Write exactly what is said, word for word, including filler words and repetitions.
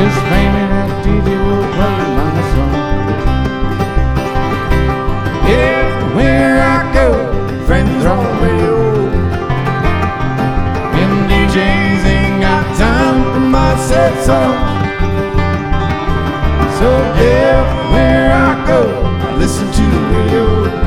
This baby that D J will play my song. Everywhere I go, friends on the radio, and D Js ain't got time for my sad songs. So everywhere I go, I listen to the radio.